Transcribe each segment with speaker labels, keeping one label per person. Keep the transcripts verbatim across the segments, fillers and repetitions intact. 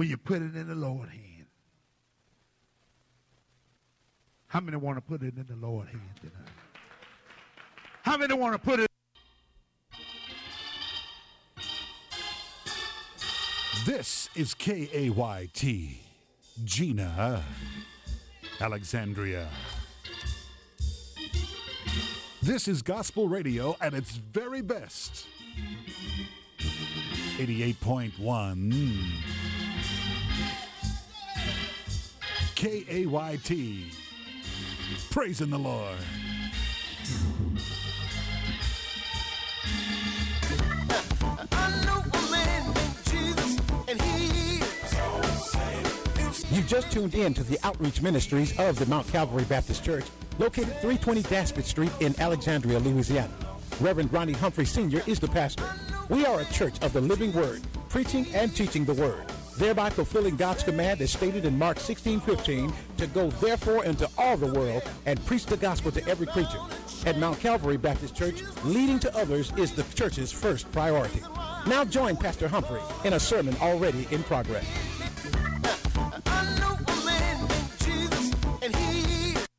Speaker 1: Will you put it in the Lord's hand? How many want to put it in the Lord's hand tonight? How many want to put it?
Speaker 2: This is K A Y T, Gina, Alexandria. This is gospel radio at its very best. eighty-eight point one K A Y T, praising the Lord.
Speaker 3: I know a man named Jesus, and he is.
Speaker 4: You just tuned in to the outreach ministries of the Mount Calvary Baptist Church, located three twenty Daspit Street in Alexandria, Louisiana. Reverend Ronnie Humphrey Senior is the pastor. We are a church of the living word, preaching and teaching the word, thereby fulfilling God's command as stated in Mark sixteen fifteen, to go therefore into all the world and preach the gospel to every creature. At Mount Calvary Baptist Church, leading to others is the church's first priority. Now join Pastor Humphrey in a sermon already in progress.
Speaker 3: I know a man named Jesus, and he is.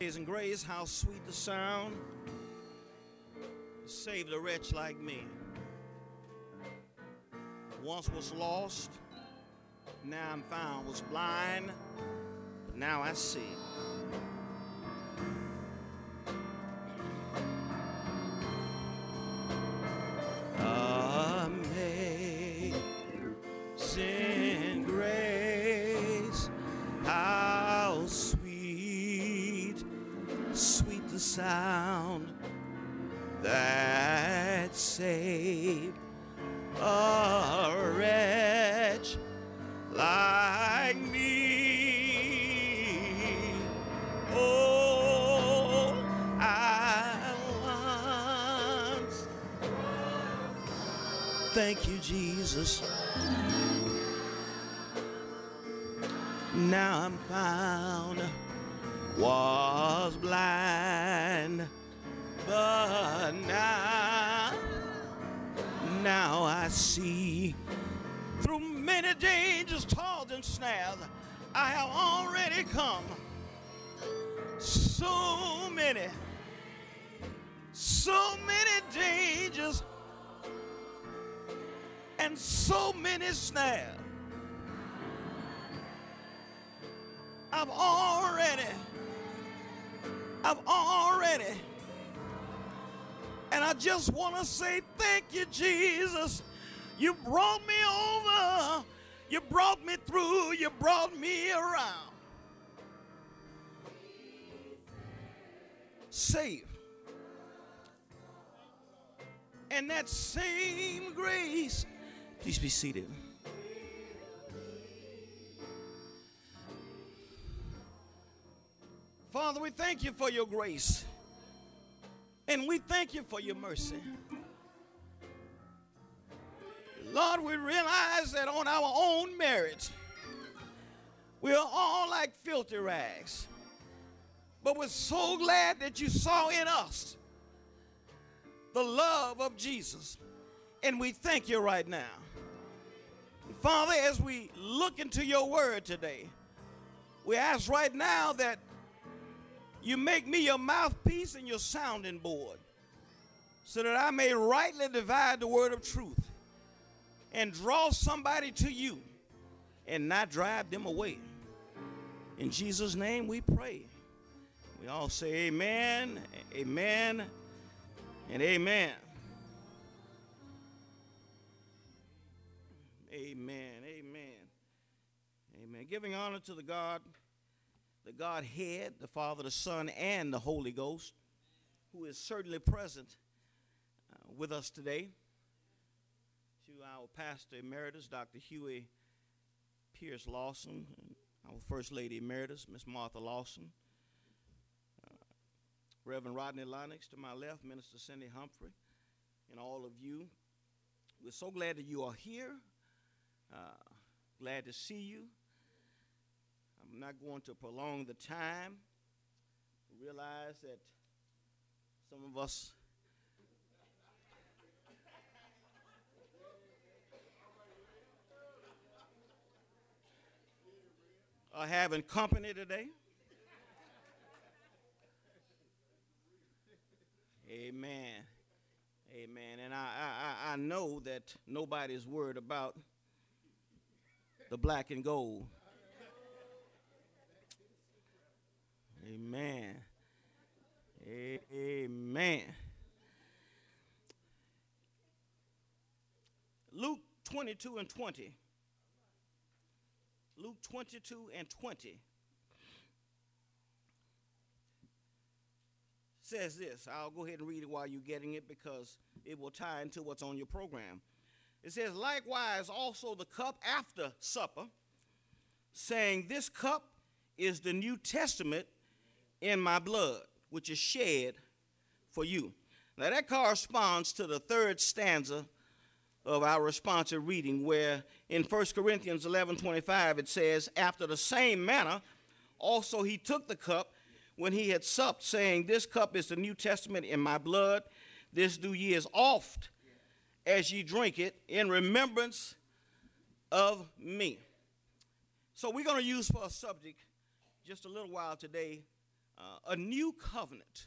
Speaker 5: Amazing grace, how sweet the sound, saved a wretch like me. Once was lost, now I'm found, was blind, but now I see. Amazing grace, how sweet, sweet the sound that saved a wretch like me. Oh, I once. Thank you, Jesus. Now I'm found, was blind, but now, now I see. Through many dangers, toils and snares, I have already come. So many, so many dangers, and so many snares. I've already, I've already, and I just want to say thank you, Jesus. You brought me over, you brought me through, you brought me around. Save. And that same grace, please be seated. Father, we thank you for your grace, and we thank you for your mercy. Lord, we realize that on our own merit, we are all like filthy rags, but we're so glad that you saw in us the love of Jesus, and we thank you right now. Father, as we look into your word today, we ask right now that you make me your mouthpiece and your sounding board so that I may rightly divide the word of truth and draw somebody to you and not drive them away. In Jesus' name we pray. We all say amen, amen, and amen. Amen, amen, amen. Giving honor to the God, the Godhead, the Father, the Son, and the Holy Ghost, who is certainly present uh, with us today. To our Pastor Emeritus, Doctor Huey Pierce Lawson, and our First Lady Emeritus, Miss Martha Lawson, uh, Reverend Rodney Lennox to my left, Minister Cindy Humphrey, and all of you. We're so glad that you are here. Uh, glad to see you. I'm not going to prolong the time. Realize that some of us are having company today. Amen. Amen. And I, I, I know that nobody's worried about the black and gold. Amen. Amen. Luke twenty-two and twenty. Luke twenty-two and twenty says this. I'll go ahead and read it while you're getting it because it will tie into what's on your program. It says, likewise also the cup after supper, saying, this cup is the New Testament in my blood, which is shed for you. Now that corresponds to the third stanza of our responsive reading, where in First Corinthians eleven twenty-five it says, after the same manner also he took the cup when he had supped, saying, this cup is the New Testament in my blood. This do ye as oft as ye drink it in remembrance of me. So we're going to use for a subject just a little while today, uh, a new covenant.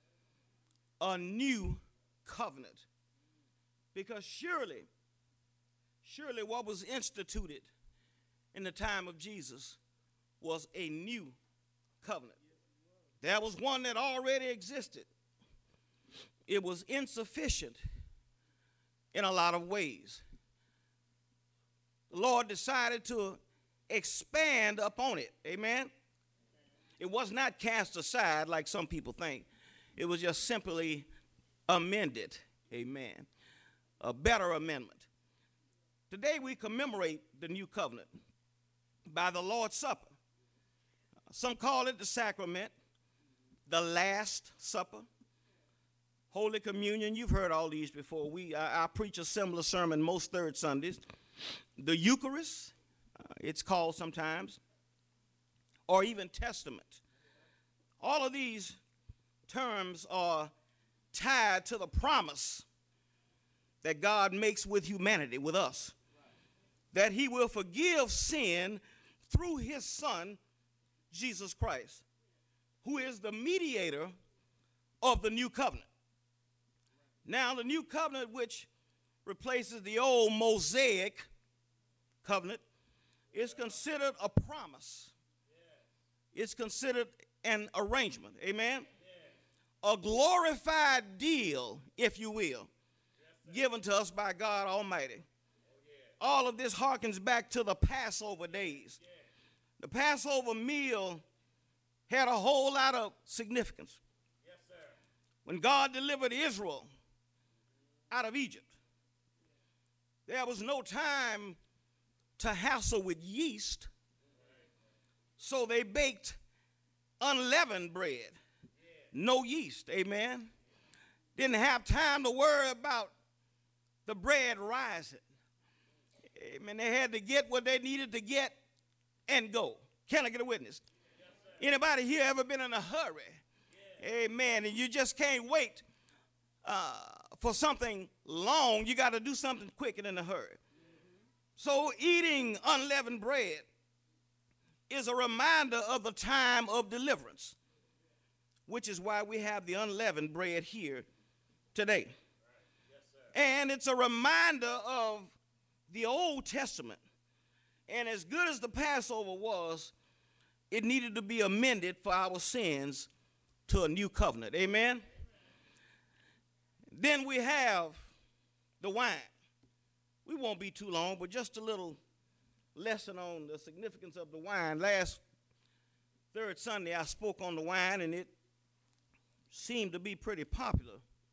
Speaker 5: A new covenant. Because surely, surely what was instituted in the time of Jesus was a new covenant. There was one that already existed. It was insufficient in a lot of ways. The Lord decided to expand upon it. Amen? It was not cast aside like some people think. It was just simply amended. Amen. A better amendment. Today we commemorate the new covenant by the Lord's Supper. Some call it the sacrament, the Last Supper, Holy Communion. You've heard all these before. We I, I preach a similar sermon most third Sundays. The Eucharist, uh, it's called sometimes, or even Testament. All of these terms are tied to the promise that God makes with humanity, with us, that he will forgive sin through his Son, Jesus Christ, who is the mediator of the new covenant. Now, the new covenant, which replaces the old Mosaic covenant, is considered a promise. It's considered an arrangement. Amen? A glorified deal, if you will, given to us by God Almighty. All of this harkens back to the Passover days. The Passover meal had a whole lot of significance. When God delivered Israel out of Egypt, there was no time to hassle with yeast, so they baked unleavened bread, no yeast. Amen. Didn't have time to worry about the bread rising. Amen. They had to get what they needed to get and go. Can I get a witness? Yes, anybody here ever been in a hurry? Yes. Amen. And you just can't wait uh, for something long. You got to do something quick and in a hurry. Mm-hmm. So eating unleavened bread is a reminder of the time of deliverance, which is why we have the unleavened bread here today. Right. Yes, and it's a reminder of the Old Testament. And as good as the Passover was, it needed to be amended for our sins to a new covenant. Amen? Amen. Then we have the wine. We won't be too long, but just a little lesson on the significance of the wine. Last third Sunday, I spoke on the wine, and it seemed to be pretty popular.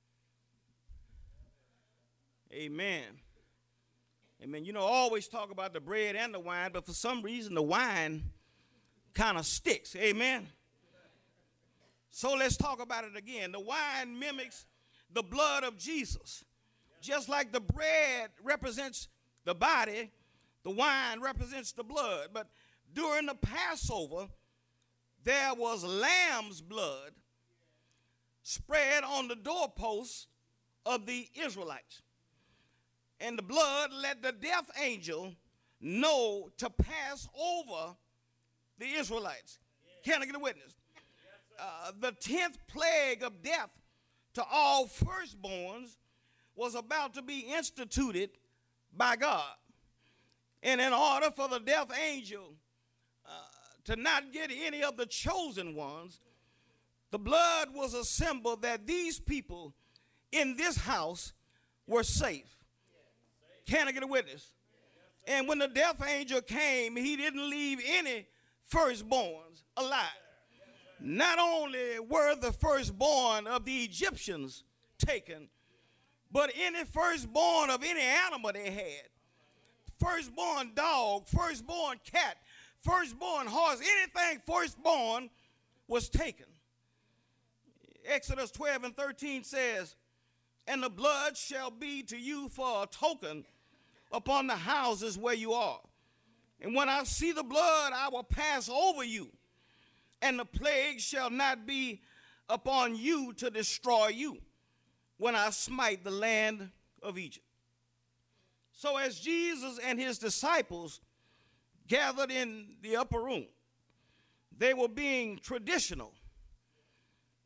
Speaker 5: Amen. Amen. You know, I always talk about the bread and the wine, but for some reason the wine kind of sticks. Amen. So let's talk about it again. The wine mimics the blood of Jesus. Just like the bread represents the body, the wine represents the blood. But during the Passover, there was lamb's blood spread on the doorposts of the Israelites. And the blood let the death angel know to pass over the Israelites. Can I get a witness? Uh, the tenth plague of death to all firstborns was about to be instituted by God. And in order for the death angel uh, to not get any of the chosen ones, the blood was a symbol that these people in this house were safe. Can I get a witness? And when the death angel came, he didn't leave any firstborns alive. Not only were the firstborn of the Egyptians taken, but any firstborn of any animal they had, firstborn dog, firstborn cat, firstborn horse, anything firstborn was taken. Exodus twelve and thirteen says, "And the blood shall be to you for a token upon the houses where you are. And when I see the blood, I will pass over you, and the plague shall not be upon you to destroy you when I smite the land of Egypt." So as Jesus and his disciples gathered in the upper room, they were being traditional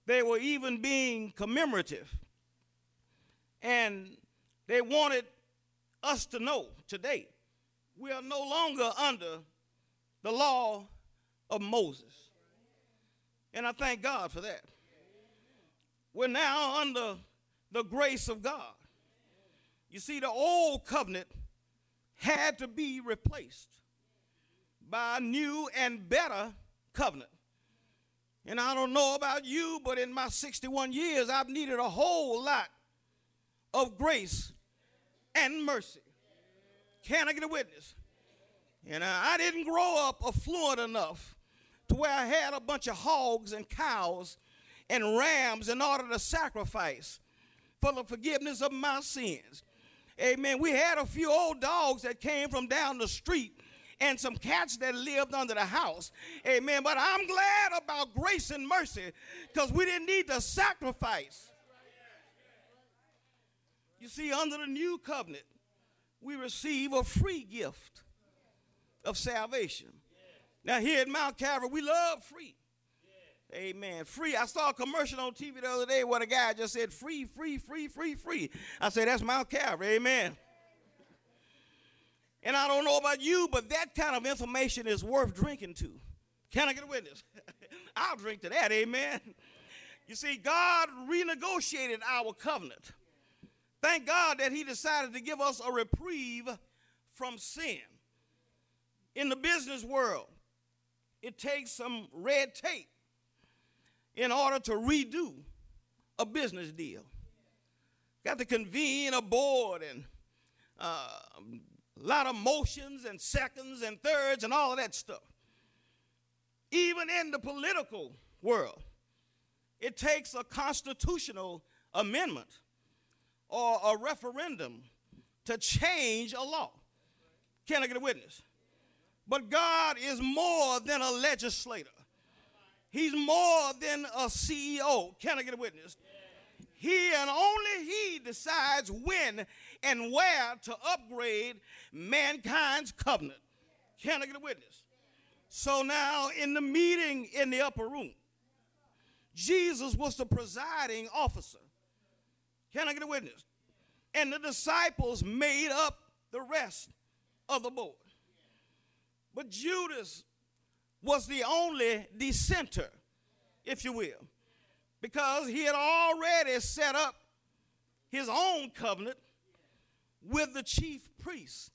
Speaker 5: They were even being commemorative. And they wanted us to know today we are no longer under the law of Moses. And I thank God for that. We're now under the grace of God. You see, the old covenant had to be replaced by a new and better covenant. And I don't know about you, but in my sixty-one years, I've needed a whole lot of grace and mercy. Can I get a witness? And I didn't grow up affluent enough to where I had a bunch of hogs and cows and rams in order to sacrifice for the forgiveness of my sins. Amen. We had a few old dogs that came from down the street and some cats that lived under the house. Amen. But I'm glad about grace and mercy because we didn't need to sacrifice. You see, under the new covenant, we receive a free gift of salvation. Now, here at Mount Calvary, we love free. Amen. Free. I saw a commercial on T V the other day where the guy just said free, free, free, free, free. I said, that's Mount Calvary. Amen. And I don't know about you, but that kind of information is worth drinking to. Can I get a witness? I'll drink to that. Amen. You see, God renegotiated our covenant. Thank God that he decided to give us a reprieve from sin. In the business world, it takes some red tape in order to redo a business deal. Got to convene a board and uh, a lot of motions and seconds and thirds and all of that stuff. Even in the political world, it takes a constitutional amendment or a referendum to change a law. Can I get a witness? But God is more than a legislator. He's more than a C E O. Can I get a witness? He and only he decides when and where to upgrade mankind's covenant. Can I get a witness? So now in the meeting in the upper room, Jesus was the presiding officer. Can I get a witness? And the disciples made up the rest of the board. But Judas was the only dissenter, if you will, because he had already set up his own covenant with the chief priests.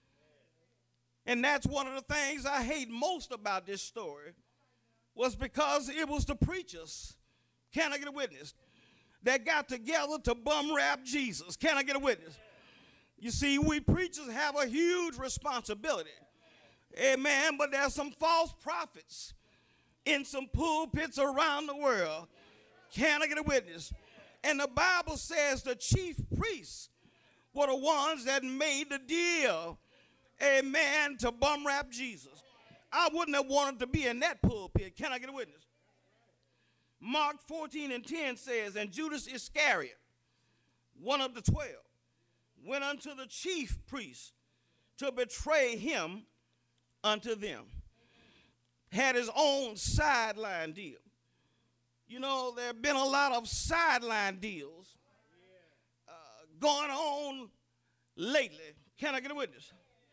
Speaker 5: And that's one of the things I hate most about this story, was because it was the preachers, can I get a witness, that got together to bum rap Jesus. Can I get a witness? You see, we preachers have a huge responsibility. Amen. But there's some false prophets in some pulpits around the world. Can I get a witness? And the Bible says the chief priests were the ones that made the deal, amen, to bum rap Jesus. I wouldn't have wanted to be in that pulpit. Can I get a witness? Mark fourteen and ten says, and Judas Iscariot, one of the twelve, went unto the chief priests to betray him unto them. Had his own sideline deal. You know, there have been a lot of sideline deals uh, going on lately. Can I get a witness?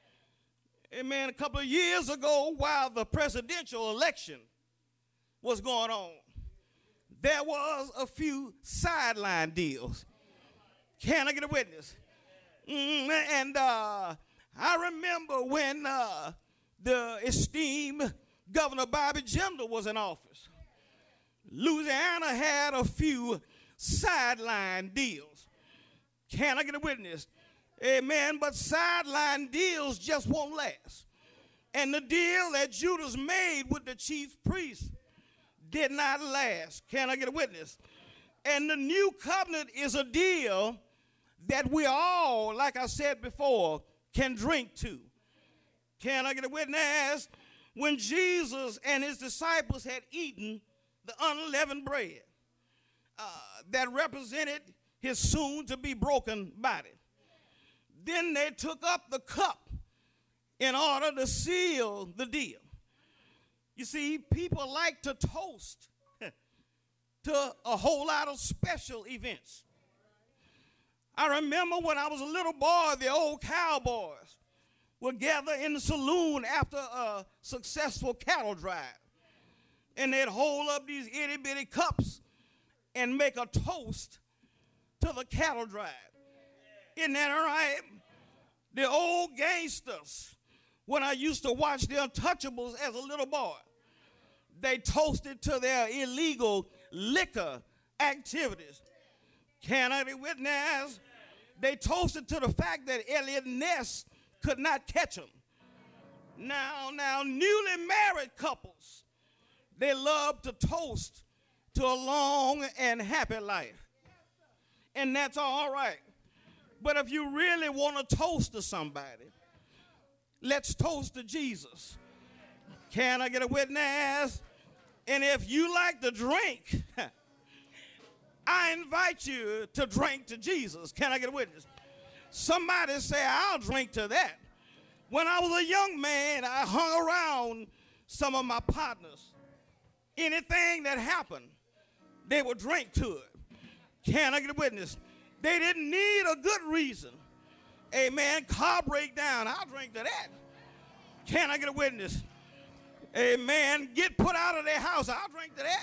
Speaker 5: Amen. A couple of years ago, while the presidential election was going on, there was a few sideline deals. Can I get a witness? Mm, and uh, I remember when uh, the esteemed Governor Bobby Jindal was in office. Louisiana had a few sideline deals. Can I get a witness? Amen. But sideline deals just won't last. And the deal that Judas made with the chief priest did not last. Can I get a witness? And the new covenant is a deal that we all, like I said before, can drink to. Can I get a witness? When Jesus and his disciples had eaten the unleavened bread uh, that represented his soon-to-be broken body, then they took up the cup in order to seal the deal. You see, people like to toast to a whole lot of special events. I remember when I was a little boy, the old cowboys would gather in the saloon after a successful cattle drive. And they'd hold up these itty bitty cups and make a toast to the cattle drive. Isn't that all right? The old gangsters, when I used to watch the Untouchables as a little boy, they toasted to their illegal liquor activities. Can I witness? They toasted to the fact that Elliot Ness could not catch them. Now, now, newly married couples, they love to toast to a long and happy life. And that's all right. But if you really want to toast to somebody, let's toast to Jesus. Can I get a witness? And if you like to drink, I invite you to drink to Jesus. Can I get a witness? Somebody say, I'll drink to that. When I was a young man, I hung around some of my partners. Anything that happened, they would drink to it. Can I get a witness? They didn't need a good reason. Amen. Car breakdown, I'll drink to that. Can I get a witness? Amen. Get put out of their house, I'll drink to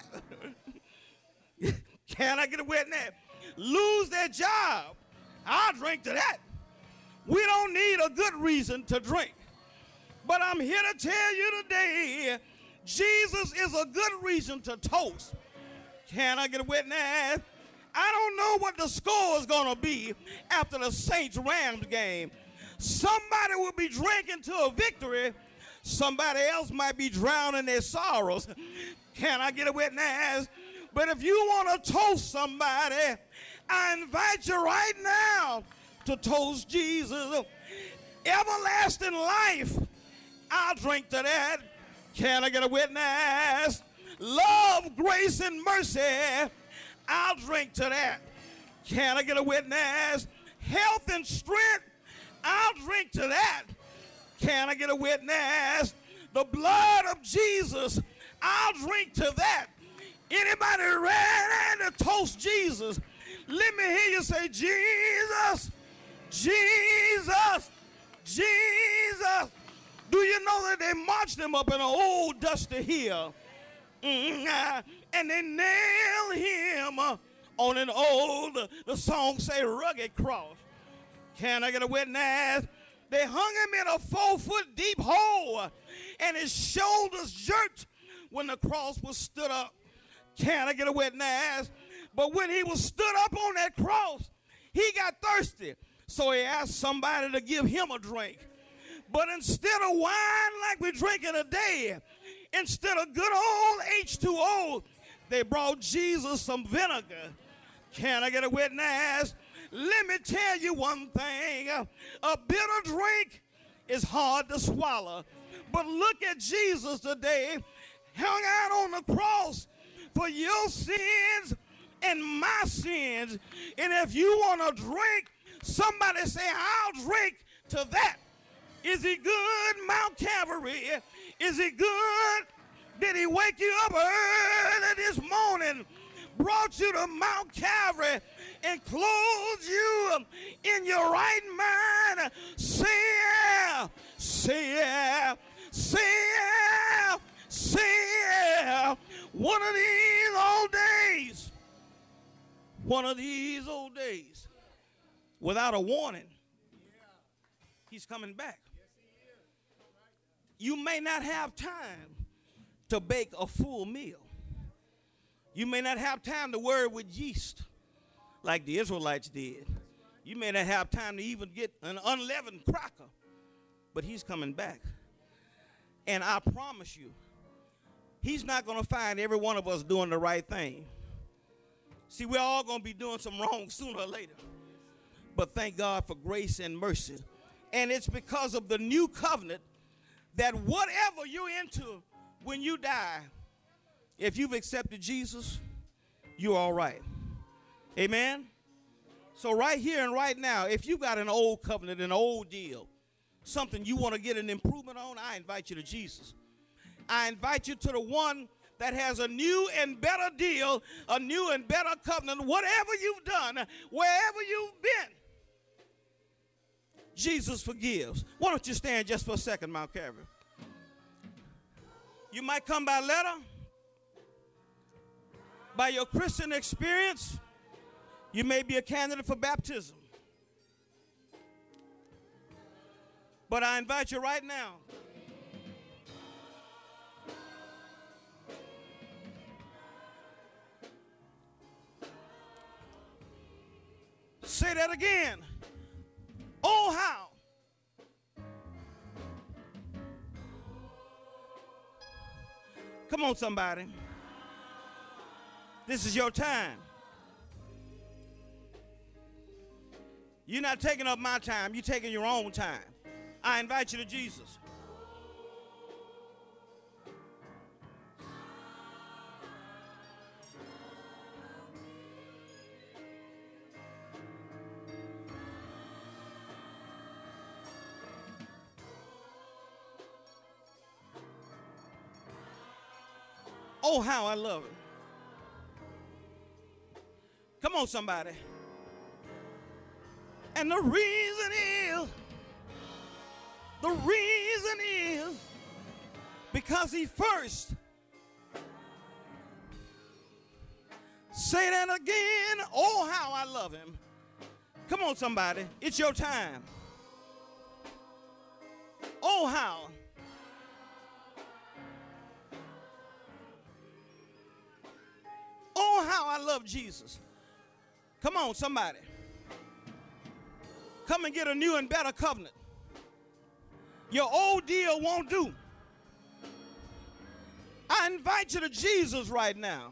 Speaker 5: that. Can I get a witness? Lose their job, I'll drink to that. We don't need a good reason to drink. But I'm here to tell you today, Jesus is a good reason to toast. Can I get a witness? I don't know what the score is going to be after the Saints-Rams game. Somebody will be drinking to a victory. Somebody else might be drowning their sorrows. Can I get a witness? But if you want to toast somebody, I invite you right now to toast Jesus. Everlasting life, I'll drink to that. Can I get a witness? Love, grace, and mercy, I'll drink to that. Can I get a witness? Health and strength, I'll drink to that. Can I get a witness? The blood of Jesus, I'll drink to that. Anybody ready to toast Jesus? Let me hear you say, Jesus, Jesus, Jesus. Do you know that they marched him up in an old dusty hill? Mm-hmm. And they nailed him uh, on an old, uh, the song say, rugged cross. Can I get a witness? They hung him in a four-foot deep hole, uh, and his shoulders jerked when the cross was stood up. Can I get a witness? But when he was stood up on that cross, he got thirsty. So he asked somebody to give him a drink. But instead of wine like we're drinking today, instead of good old H two O, they brought Jesus some vinegar. Can I get a witness? Let me tell you one thing. A bitter drink is hard to swallow. But look at Jesus today, hung out on the cross for your sins and my sins. And if you want to drink, somebody say, I'll drink to that. Is he good, Mount Calvary? Is he good? Did he wake you up early this morning, brought you to Mount Calvary, and clothed you in your right mind? Say yeah, say yeah, say yeah, say yeah. One of these old days, one of these old days, without a warning, he's coming back. You may not have time to bake a full meal. You may not have time to worry with yeast like the Israelites did. You may not have time to even get an unleavened cracker, but he's coming back. And I promise you, he's not going to find every one of us doing the right thing. See, we're all going to be doing some wrong sooner or later. But thank God for grace and mercy. And it's because of the new covenant that whatever you're into when you die, if you've accepted Jesus, you're all right. Amen? So right here and right now, if you got an old covenant, an old deal, something you want to get an improvement on, I invite you to Jesus. I invite you to the one that has a new and better deal, a new and better covenant. Whatever you've done, wherever you've been, Jesus forgives. Why don't you stand just for a second, Mount Calvary? You might come by letter, by your Christian experience. You may be a candidate for baptism. But I invite you right now, say that again. Oh, how come on, somebody. This is your time. You're not taking up my time. You're taking your own time. I invite you to Jesus. Oh, how I love it. Come on, somebody. And the reason is, the reason is because he first, say that again, oh, how I love him. Come on, somebody. It's your time. Oh, how. Oh, how I love Jesus. Come on, somebody. Come and get a new and better covenant. Your old deal won't do. I invite you to Jesus right now.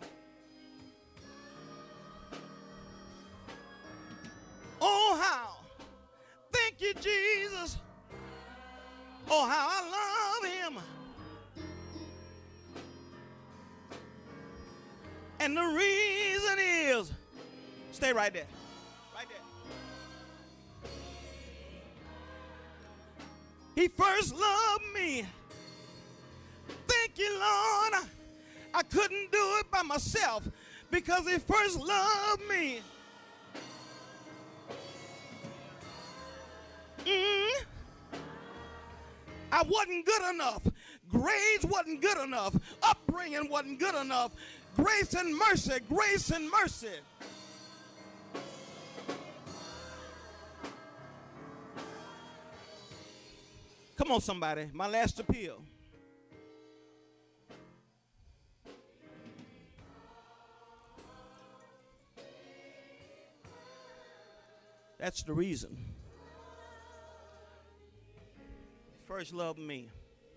Speaker 5: Oh, how. Thank you, Jesus. Oh, how I love him. And the reason is, stay right there. Right there. He first loved me. Thank you, Lord. I couldn't do it by myself because he first loved me. Mm. I wasn't good enough. Grades wasn't good enough. Upbringing wasn't good enough. Grace and mercy, grace and mercy. Come on, somebody. My last appeal. That's the reason. First love me.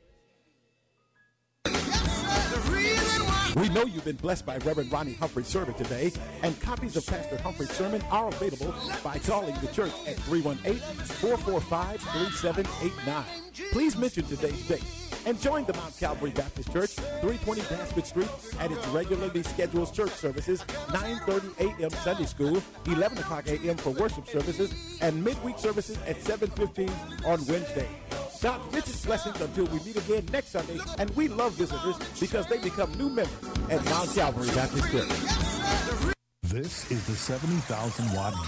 Speaker 4: We know you've been blessed by Reverend Ronnie Humphrey's sermon today, and copies of Pastor Humphrey's sermon are available by calling the church at three one eight, four four five, three seven eight nine. Please mention today's date and join the Mount Calvary Baptist Church, three twenty Daspit Street, at its regularly scheduled church services, nine thirty a.m. Sunday school, eleven o'clock a.m. for worship services, and midweek services at seven fifteen on Wednesday. God's richest blessings until we meet again next Sunday, and we love visitors because they become new members at Mount Calvary Baptist Church.
Speaker 2: This is the seventy thousand watt